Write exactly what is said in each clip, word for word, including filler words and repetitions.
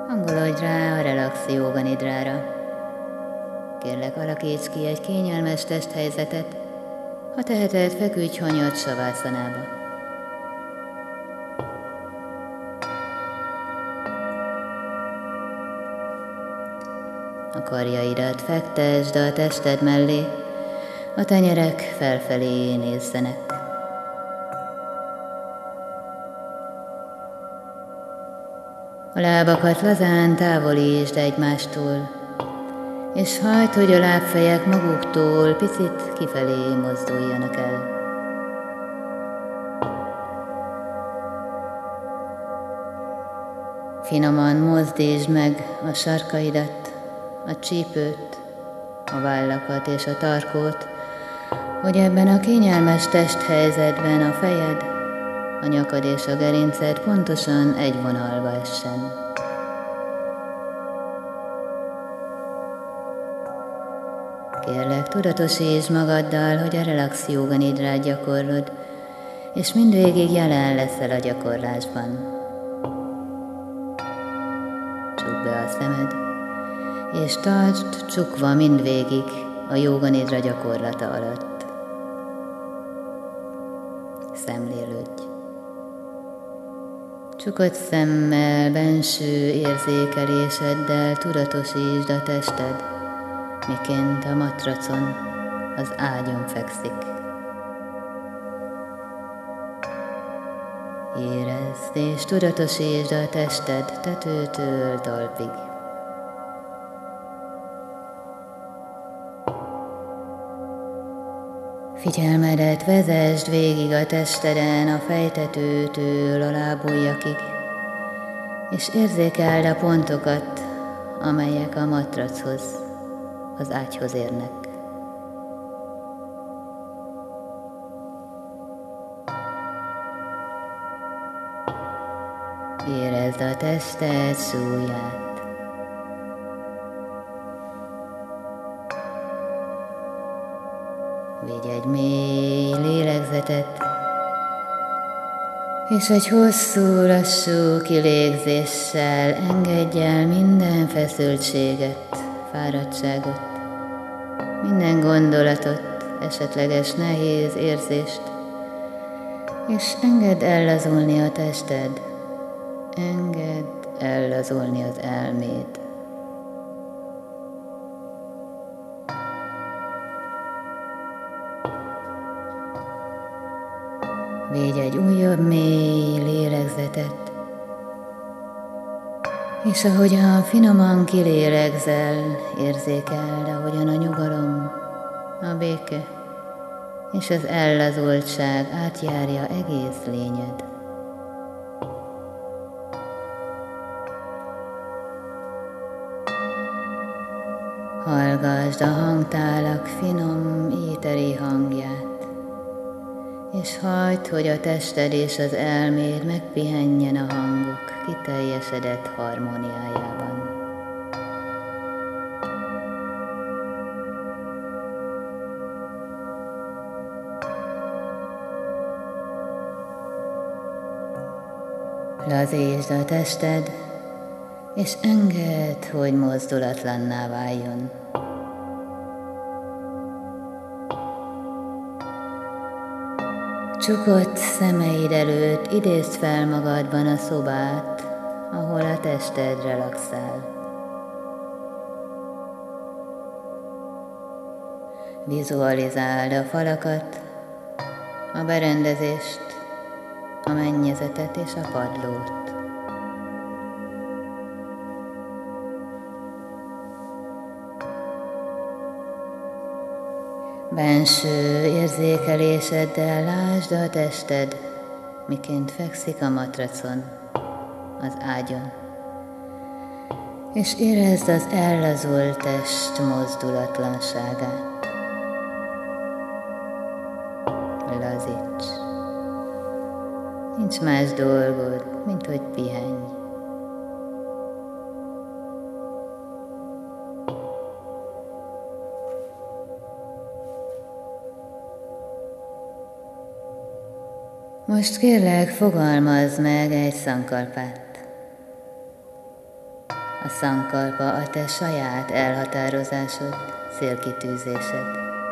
Hangolódj rá a relax jóga nidrára. Kérlek, alakíts ki egy kényelmes testhelyzetet, ha teheted, feküdj hanyat savászanába. A karjaidat fektesd a tested mellé, a tenyerek felfelé nézzenek. A lábakat lazán távolítsd egymástól, és hagyd, hogy a lábfejek maguktól picit kifelé mozduljanak el. Finoman mozdítsd meg a sarkaidat, a csípőt, a vállakat és a tarkót, hogy ebben a kényelmes testhelyzetben a fejed, a nyakad és a gerinced pontosan egy vonalba essen. Kérlek, tudatosítsd magaddal, hogy a relax jóga nidrát gyakorlod, és mindvégig jelen leszel a gyakorlásban. Csukd be a szemed, és tartsd csukva mindvégig a jóga nidra gyakorlata alatt. Szemlélődj. Csukott szemmel, benső érzékeléseddel tudatosítsd a tested, miként a matracon, az ágyon fekszik. Érezd és tudatosítsd a tested tetőtől talpig. Figyelmedet vezesd végig a testeden a fejtetőtől a lábujjakig, és érzékeld a pontokat, amelyek a matrachoz, az ágyhoz érnek. Érezd a tested súlyát. Vigy egy mély lélegzetet, és egy hosszú, lassú kilégzéssel engedj el minden feszültséget, fáradtságot, minden gondolatot, esetleges nehéz érzést, és engedd ellazulni a tested, engedd ellazulni az elméd. Vigy egy újabb mély lélegzetet, és ahogyan finoman kilélegzel, érzékeld, ahogyan a nyugalom, a béke és az ellazultság átjárja egész lényed. Hallgasd a hangtálak finom, éteri hangját, és hagyd, hogy a tested és az elméd megpihenjen a hangok kiteljesedett harmóniájában. Lazítsd a tested, és engedd, hogy mozdulatlanná váljon. Csukott szemeid előtt idézd fel magadban a szobát, ahol a tested relaxál. Vizualizáld a falakat, a berendezést, a mennyezetet és a padlót. Benső érzékeléseddel lásd a tested, miként fekszik a matracon, az ágyon, és érezd az ellazult test mozdulatlanságát. Lazíts! Nincs más dolgod, mint hogy pihenj. Most kérlek, fogalmazd meg egy szankalpát. A szankalpa a te saját elhatározásod, célkitűzésed.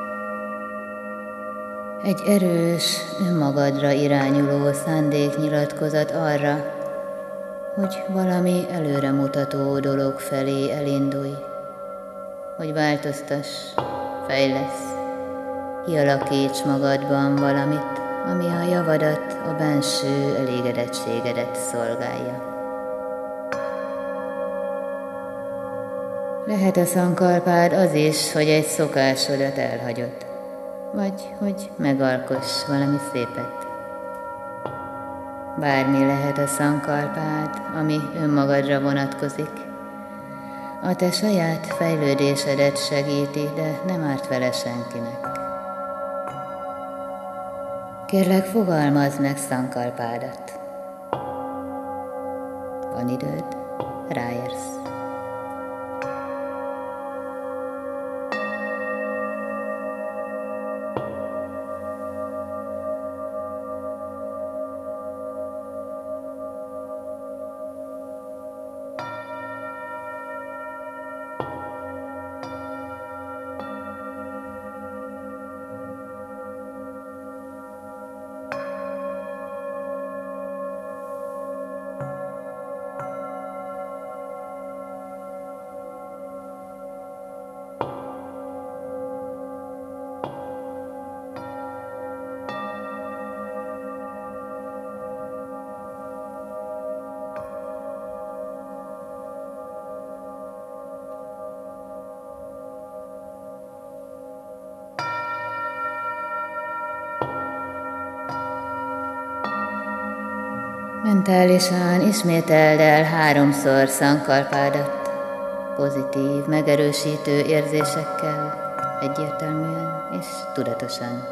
Egy erős, önmagadra irányuló szándéknyilatkozat arra, hogy valami előremutató dolog felé elindulj, hogy változtass, fejlesz, kialakíts magadban valamit, ami a javadat, a benső elégedettségedet szolgálja. Lehet a szankalpád az is, hogy egy szokásodat elhagyod, vagy hogy megalkoss valami szépet. Bármi lehet a szankalpád, ami önmagadra vonatkozik. A te saját fejlődésedet segíti, de nem árt vele senkinek. Kérlek, fogalmazd meg szankalpádat. Van időd, ráérsz. Mentálisan ismételd el háromszor szankalpádat, pozitív, megerősítő érzésekkel, egyértelműen és tudatosan.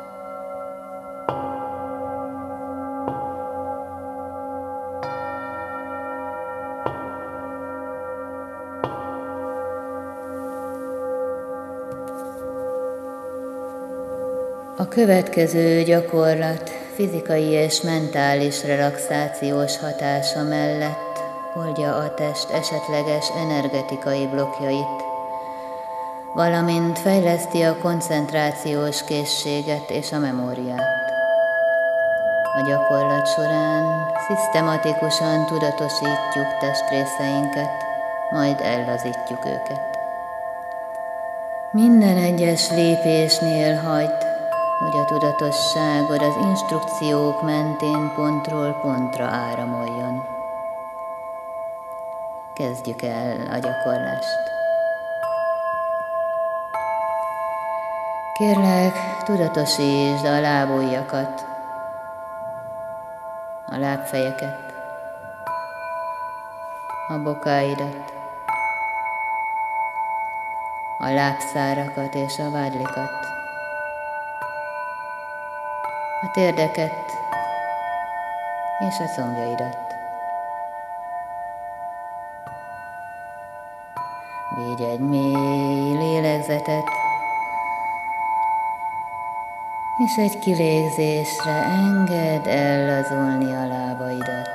A következő gyakorlat fizikai és mentális relaxációs hatása mellett oldja a test esetleges energetikai blokkjait, valamint fejleszti a koncentrációs készséget és a memóriát. A gyakorlat során szisztematikusan tudatosítjuk testrészeinket, majd ellazítjuk őket. Minden egyes lépésnél hagyd, hogy a tudatosságod az instrukciók mentén pontról pontra áramoljon. Kezdjük el a gyakorlást. Kérlek, tudatosítsd a lábujjakat, a lábfejeket, a bokáidat, a lábszárakat és a vádlikat, a térdeket és a combjaidat. Vigy egy mély lélegzetet, és egy kilégzésre engedd ellazulni a lábaidat.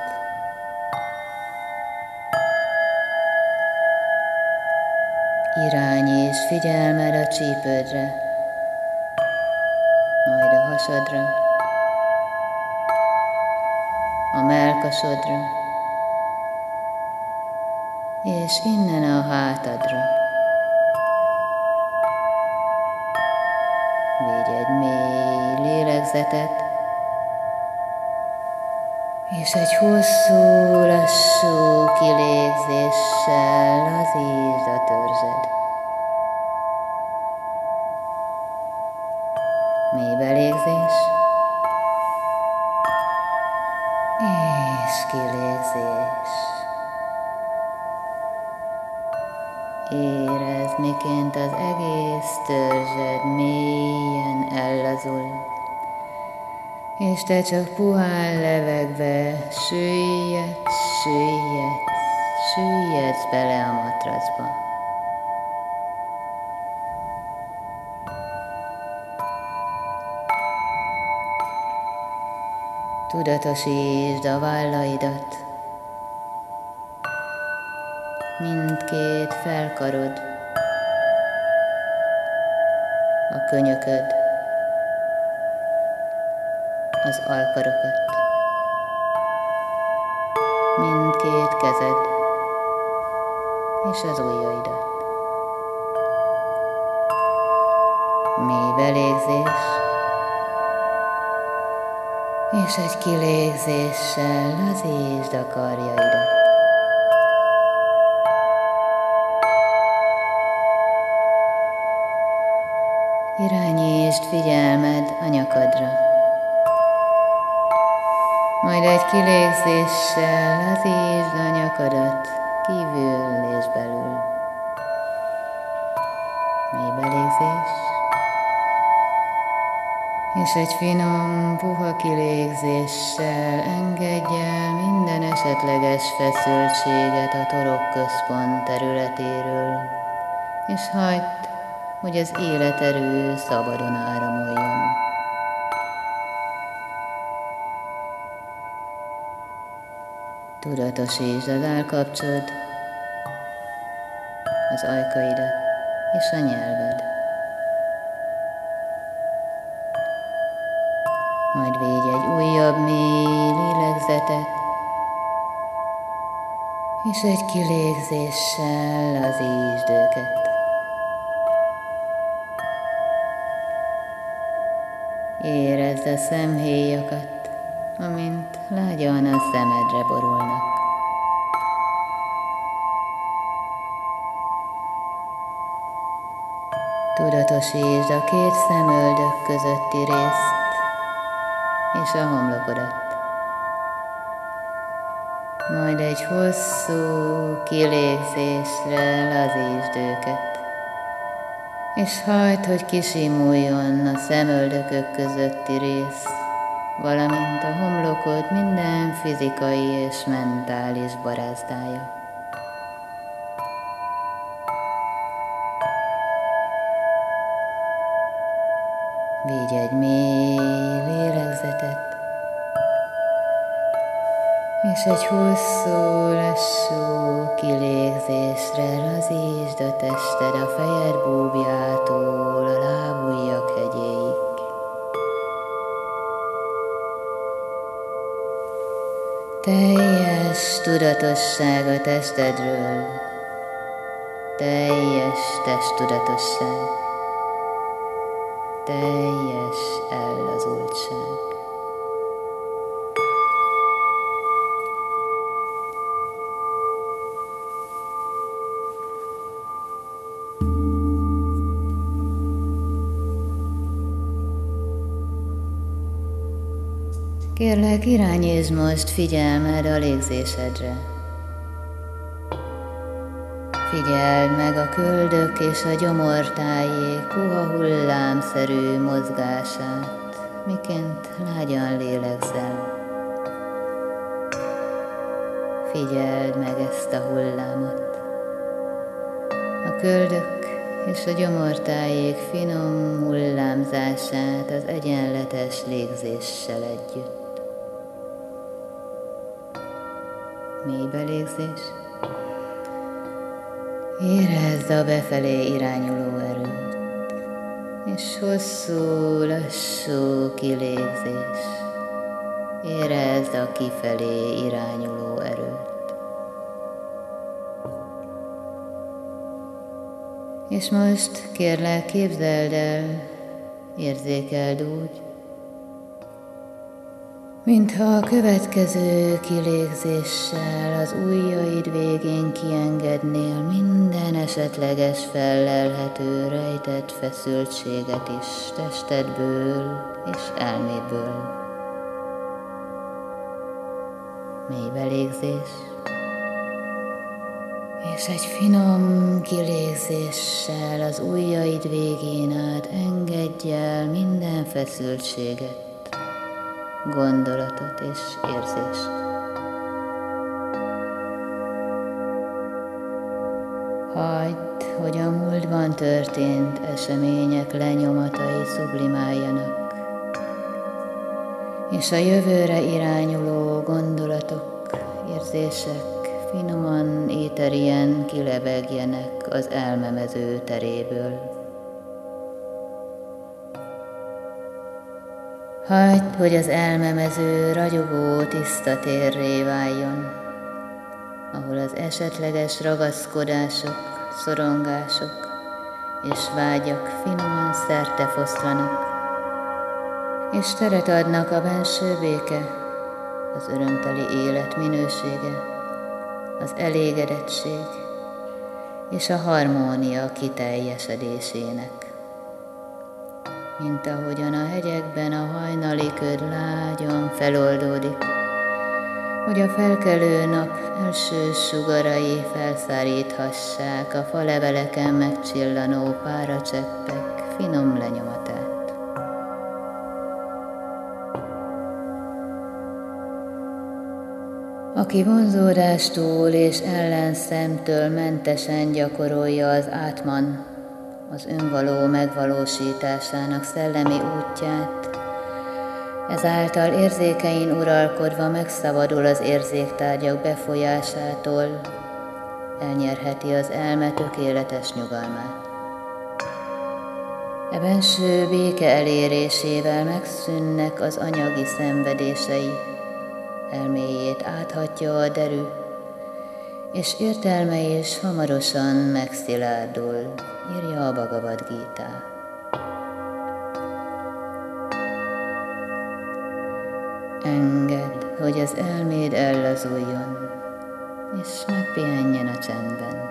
Irányíts figyelmed a csípődre, majd a hasadra, a mellkasodra, és innen a hátadra. Vigy egy mély lélegzetet, és egy hosszú, lassú kilégzéssel lazítsd a törzsed. Mély belégzés, és kilégzés. Érezd, miként az egész törzsed mélyen ellazul, és te csak puhán levegve süllyedsz, süllyedsz, süllyedsz bele a matracba. Tudatosítsd a vállaidat, mindkét felkarod, a könyököd, az alkarokat, mindkét kezed és az ujjaidat. Mély belégzés, és egy kilégzéssel lazítsd a karjaidat. Irányítsd figyelmed a nyakadra, majd egy kilégzéssel lazítsd a nyakadat kívül és belül. Mély belégzés, és egy finom, puha kilégzéssel engedj el minden esetleges feszültséget a torokközpont területéről, és hagyd, hogy az életerő szabadon áramoljon. Tudatosítsd az állkapcsod, az ajkaidat és a nyelved. Majd védj egy újabb mély lélegzetet, és egy kilégzéssel lazítsd őket. Érezd a szemhéjakat, amint lágyan a szemedre borulnak. Tudatosítsd a két szemöldök közötti részt és a homlokodat. Majd egy hosszú kilégzésre lazítsd őket, és hagyd, hogy kisimuljon a szemöldökök közötti rész, valamint a homlokod minden fizikai és mentális barázdája. Vigy egy mély lélegzetet, és egy hosszú, lassú kilégzésre lazítsd a tested a fejed búbjától a lábujjak hegyéig. Teljes tudatosság a testedről, teljes testtudatosság, teljes ellazultság. Kérlek, irányítsd most figyelmed a légzésedre. Figyeld meg a köldök és a gyomortájék puha hullámszerű mozgását, miként lágyan lélegzel. Figyeld meg ezt a hullámot. A köldök és a gyomortájék finom hullámzását az egyenletes légzéssel együtt. Mély belégzés. Érezd a befelé irányuló erőt, és hosszú, lassú kilégzés. Érezd a kifelé irányuló erőt. És most kérlek, képzeld el, érzékeld úgy, mintha a következő kilégzéssel az ujjaid végén kiengednél minden esetleges fellelhető rejtett feszültséget is testedből és elmédből. Mély belégzés, és egy finom kilégzéssel az ujjaid végén át engedj el minden feszültséget, gondolatot és érzést. Hagyd, hogy a múltban történt események lenyomatai sublimáljanak, és a jövőre irányuló gondolatok, érzések, finoman, éterien kilebegjenek az elmemező teréből. Hagyd, hogy az elmemező ragyogó tiszta térré váljon, ahol az esetleges ragaszkodások, szorongások és vágyak finoman szertefoszlanak, és teret adnak a benső béke, az örömteli élet minősége, az elégedettség és a harmónia kiteljesedésének. Mint ahogyan a hegyekben a hajnali köd lágyan feloldódik, hogy a felkelő nap első sugarai felszáríthassák a faleveleken megcsillanó páracseppek finom lenyomatát. Aki vonzódástól és ellenszemtől mentesen gyakorolja az átman, az önvaló megvalósításának szellemi útját, ezáltal érzékein uralkodva megszabadul az érzéktárgyak befolyásától, elnyerheti az elme tökéletes nyugalmát. E benső béke elérésével megszűnnek az anyagi szenvedései, elméjét áthatja a derű, és értelme is hamarosan megszilárdul, írja a Bhagavad Gita. Engedd, hogy az elméd ellazuljon, és megpihenjen a csendben.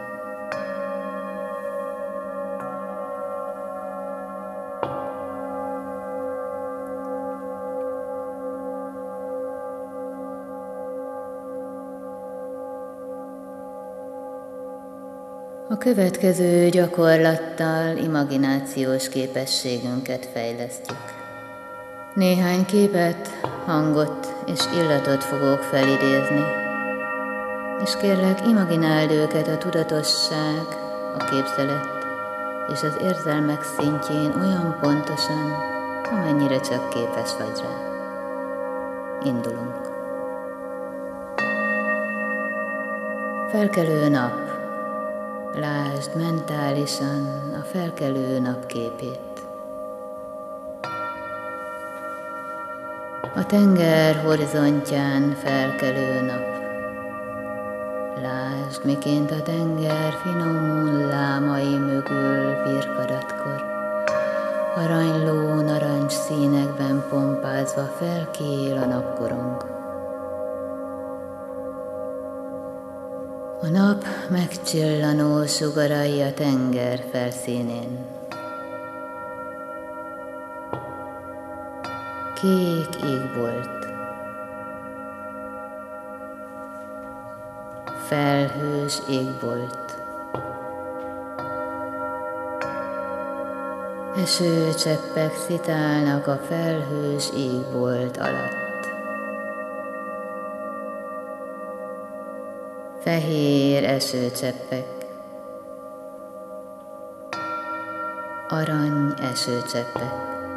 A következő gyakorlattal imaginációs képességünket fejlesztjük. Néhány képet, hangot és illatot fogok felidézni, és kérlek, imagináld őket a tudatosság, a képzelet és az érzelmek szintjén olyan pontosan, amennyire csak képes vagy rá. Indulunk. Felkelő nap. Lásd mentálisan a felkelő nap képét. A tenger horizontján felkelő nap. Lásd, miként a tenger finom hullámai mögül virkadatkor, aranyló narancs színekben pompázva felkél a napkorong. A nap megcsillanó sugarai a tenger felszínén. Kék égbolt. Felhős égbolt. Esőcseppek szitálnak a felhős égbolt alatt. Fehér esőcseppek, arany esőcseppek,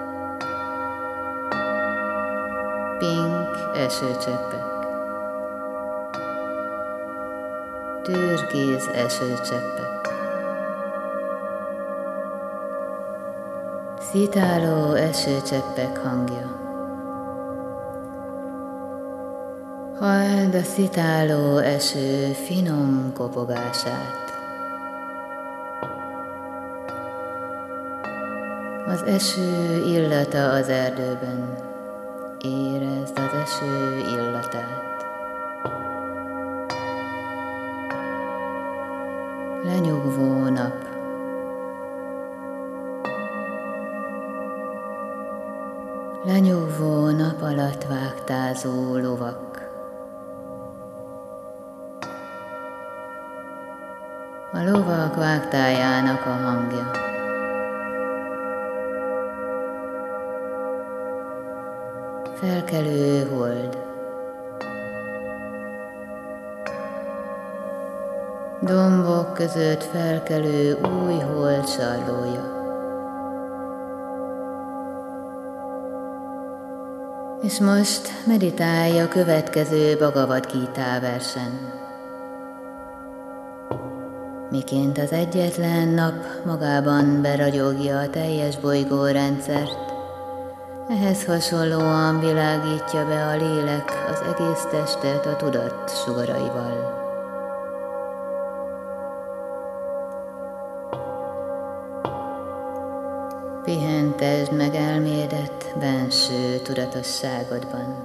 pink esőcseppek, türkiz esőcseppek, szitáló esőcseppek hangja. Halld a szitáló eső finom kopogását. Az eső illata az erdőben, érezd az eső illatát. Lenyugvó nap. Lenyugvó nap alatt vágtázó lovak. A lovak vágtájának a hangja. Felkelő hold. Dombok között felkelő új hold sarlója. És most meditálj a következő Bhagavad Gita versen. miként az egyetlen nap magában beragyogja a teljes bolygórendszert, ehhez hasonlóan világítja be a lélek az egész testet a tudat sugaraival. Pihentesd meg elmédet benső tudatosságodban.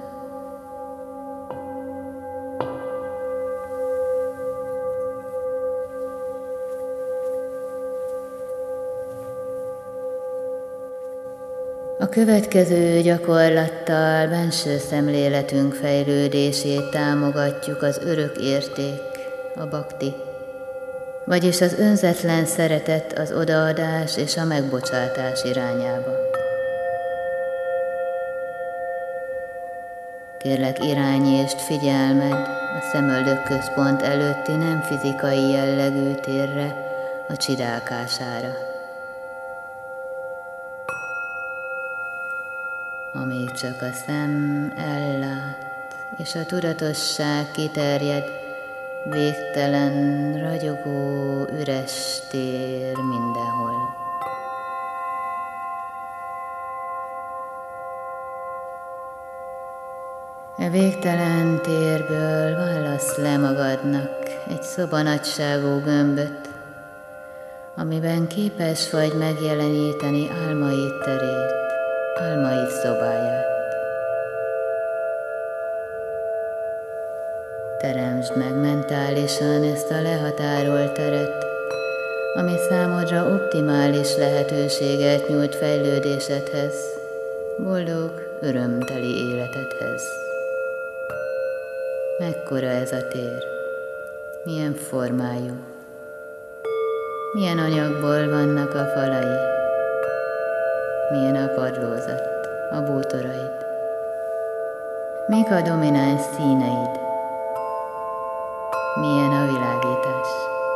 A következő gyakorlattal benső szemléletünk fejlődését támogatjuk az örök érték, a bakti, vagyis az önzetlen szeretet, az odaadás és a megbocsátás irányába. Kérlek, irányítsd figyelmed a szemöldök központ előtti nem fizikai jellegű térre, a csidákására. Amíg csak a szem ellát, és a tudatosság kiterjed, végtelen, ragyogó, üres tér mindenhol. E végtelen térből válasz le magadnak egy szobanagyságú gömböt, amiben képes vagy megjeleníteni álmaid terét, álmaid szobáját. Teremtsd meg mentálisan ezt a lehatárolt teret, ami számodra optimális lehetőséget nyújt fejlődésedhez, boldog, örömteli életedhez. Mekkora ez a tér? Milyen formájú? Milyen anyagból vannak a falai? Milyen a padlózat, a bútoraid? Mik a domináns színeid? Milyen a világítás?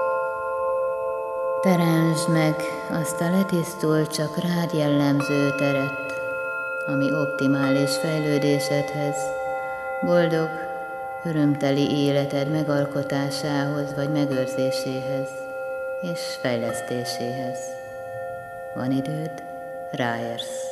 Teremtsd meg azt a letisztult, csak rád jellemző teret, ami optimális fejlődésedhez, boldog, örömteli életed megalkotásához vagy megőrzéséhez és fejlesztéséhez. Van időd? Ráérsz.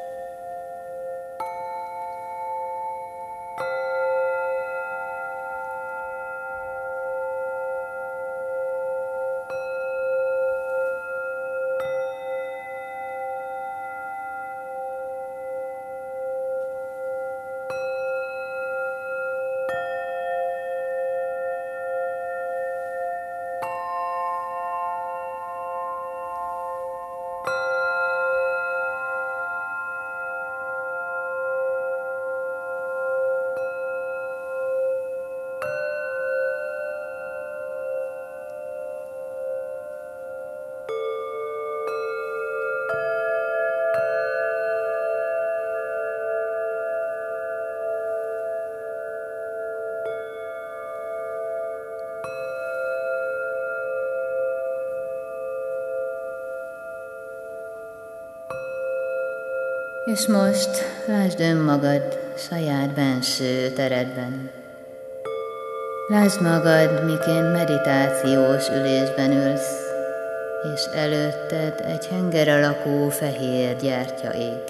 És most lásd önmagad saját benső teredben. Lásd magad, miként meditációs ülésben ülsz, és előtted egy henger alakú fehér gyertya ég.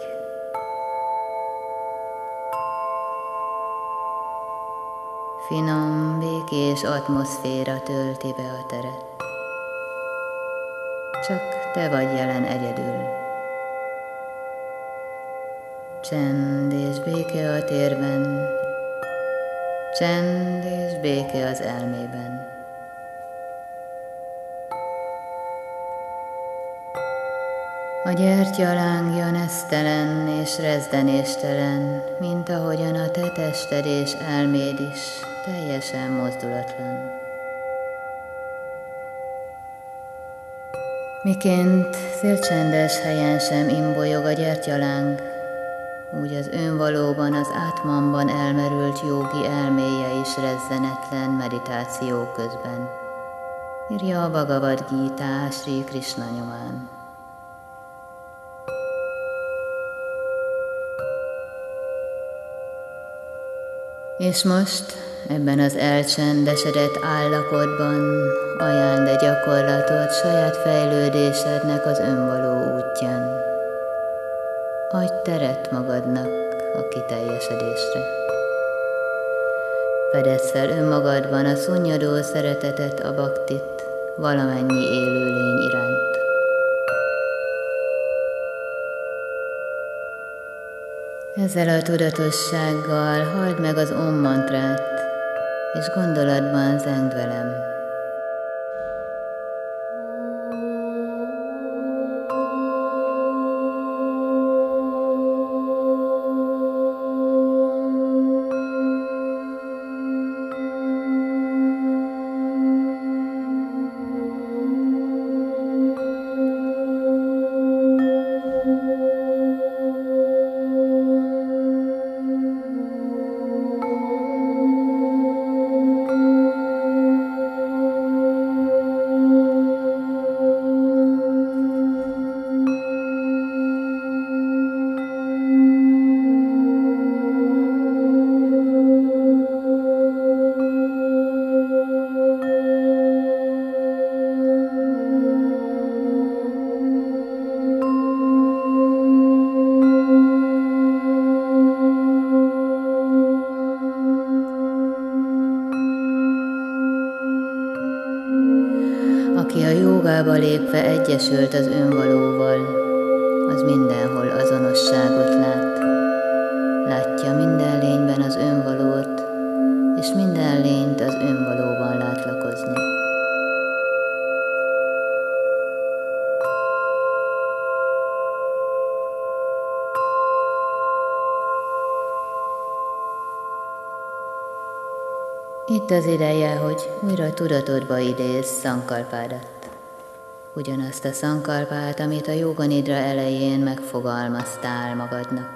Finom, békés atmoszféra tölti be a teret. Csak te vagy jelen egyedül. Csend és béke a térben, csend és béke az elmében. A gyertya lángja nesztelen és rezdenéstelen, mint ahogyan a te tested és elméd is, teljesen mozdulatlan. Miként félcsendes helyen sem imbolyog a gyertyaláng, úgy az önvalóban, az átmanban elmerült jógi elméje is rezzenetlen meditáció közben, írja a Bhagavad Gita Sri Krishna nyomán. És most, ebben az elcsendesedett állapotban ajánld a gyakorlatot saját fejlődésednek az önvaló útján. Adj teret magadnak a kiteljesedésre. Fedezz fel önmagadban a szunnyadó szeretetet, a baktit valamennyi élőlény iránt. Ezzel a tudatossággal halld meg az Om mantrát, és gondolatban zengd velem. Aki a jógába lépve egyesült az önvalóval, az mindenhol azonosságot lát. Látja minden lényben az önvalót, és minden lényt az önvalóban lát lakozni. Itt az ideje, hogy újra tudatodba idézz Sankalpádat. Ugyanazt a Sankalpát, amit a Jóga Nidra elején megfogalmaztál magadnak.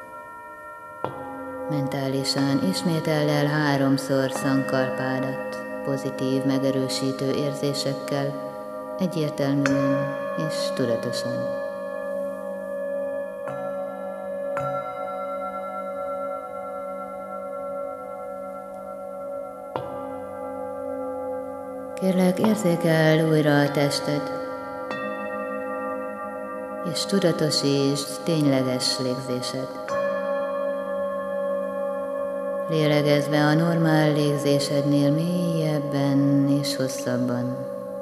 Mentálisan ismételd el háromszor Sankalpádat, pozitív, megerősítő érzésekkel, egyértelműen és tudatosan. Kérlek, érzékeld újra a tested, és tudatosítsd tényleges légzésed. Lélegezz be a normál légzésednél mélyebben és hosszabban,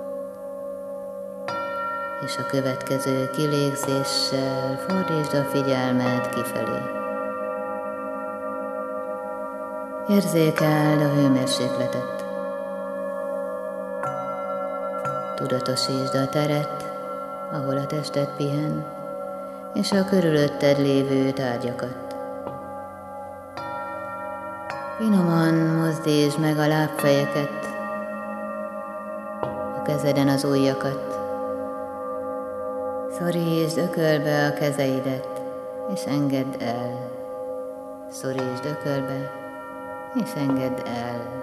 és a következő kilégzéssel fordítsd a figyelmed kifelé. Érzékeld a hőmérsékletet. Tudatosítsd a teret, ahol a tested pihen, és a körülötted lévő tárgyakat. Finoman mozdítsd meg a lábfejeket, a kezeden az ujjakat. Szorítsd ökölbe a kezeidet, és engedd el. Szorítsd ökölbe, és engedd el.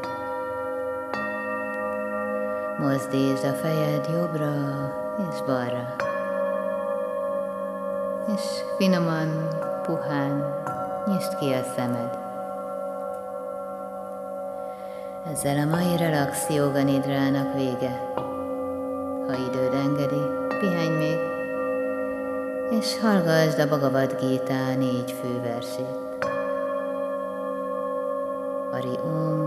Mozdítsd a fejed jobbra és balra, és finoman, puhán nyisd ki a szemed. Ezzel a mai relax Jóga Nidrának vége. Ha időd engedi, pihenj még, és hallgassd a Bhagavad Gita négy fő versét. Hari Om